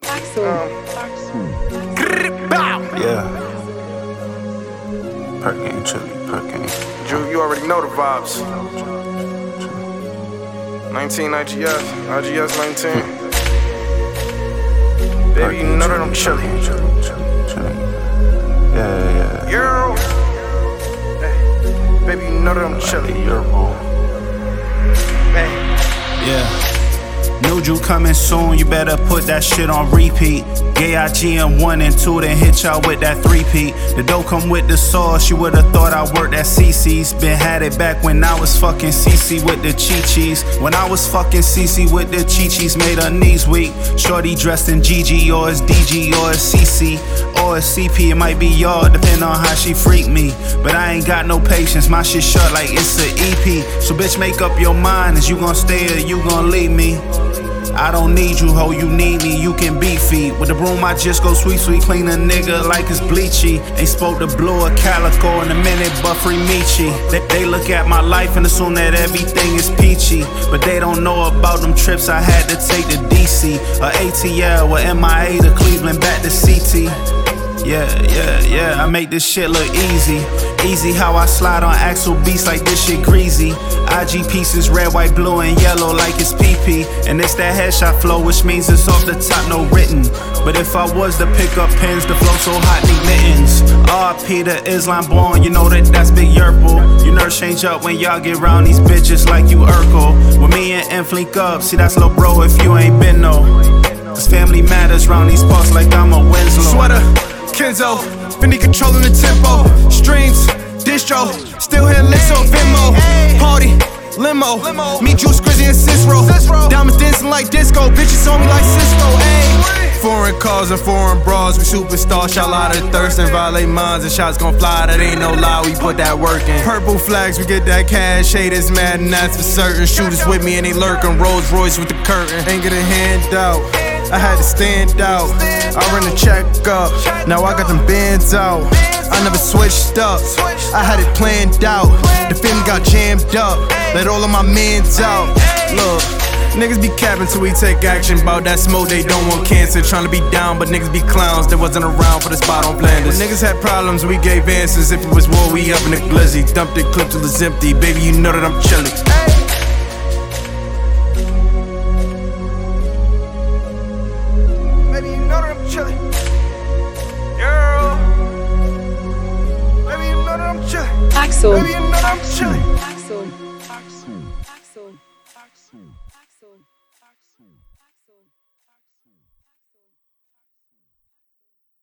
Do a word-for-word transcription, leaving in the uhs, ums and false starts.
Yeah. Perk ain't chilly, perk ain't. Drew, you already know the vibes. nineteen I G S, I G S nineteen. Baby, you know that I'm chilly. Chilly, chilly, chilly. Yeah, yeah. Yo. Hey, baby, you know that I'm chilly. You're boo. Hey. Yeah. New Drew coming soon, you better put that shit on repeat. Gay I G M one and two, then hit y'all with that three-peat. The dough come with the sauce, you would've thought I worked at C C's. Been had it back when I was fucking C C with the Chi-Chis. When I was fucking C C with the Chi-Chis, made her knees weak. Shorty dressed in G G, or it's D G, or it's C C, or it's C P. It might be y'all, depending on how she freak me. But I ain't got no patience, my shit short like it's a E P. So bitch, make up your mind, is you gon' stay or you gon' leave me? I don't need you, ho, you need me, you can be feet. With the broom, I just go sweet, sweet, clean a nigga like it's bleachy. Ain't spoke to Blue or Calico in a minute, but free Michi. They, they look at my life and assume that everything is peachy. But they don't know about them trips I had to take to D C, or A T L, or M I A to Cleveland, back to C T. Yeah, yeah, yeah, I make this shit look easy. Easy how I slide on axle beats like this shit greasy. I G pieces red, white, blue, and yellow like it's P P. And it's that headshot flow, which means it's off the top, no written. But if I was to pick up pens, the flow so hot, need mittens. R P to Islam born, you know that that's Big Yerple. You nerves change up when y'all get round these bitches like you Urkel. When me and M link up, see that's lil' bro if you ain't been no. Cause family matters round these parts like I'm a Winslow. Sweater, Kenzo, Fendi controlling the tempo. Streams, distro, still here licks on Venmo. Party, limo, me, Juice, Grizzy, and Cicero. Diamonds dancing like disco, bitches on me like Cisco. Ayy. Foreign cars and foreign bras, we superstars. Shout out of thirst and violate minds, and shots gon' fly. That ain't no lie, we put that work in. Purple flags, we get that cash. Haters mad, and that's for certain. Shooters with me and they lurking. Rolls Royce with the curtain. Ain't get a handout. I had to stand out. I run the check up. Now I got them bands out. I never switched up. I had it planned out. The film got jammed up. Let all of my mans out. Look, niggas be capping till we take action. Bout that smoke, they don't want cancer. Tryna be down, but niggas be clowns. That wasn't around for the spot on Flanders. When niggas had problems, we gave answers. If it was war, we up in the glizzy. Dumped it, clip till it's empty. Baby, you know that I'm chilly. Baby, you know that I'm chilly. Girl. Baby, you know that I'm chilly. Axel. Baby, you know that I'm chilly. Axel. Axel.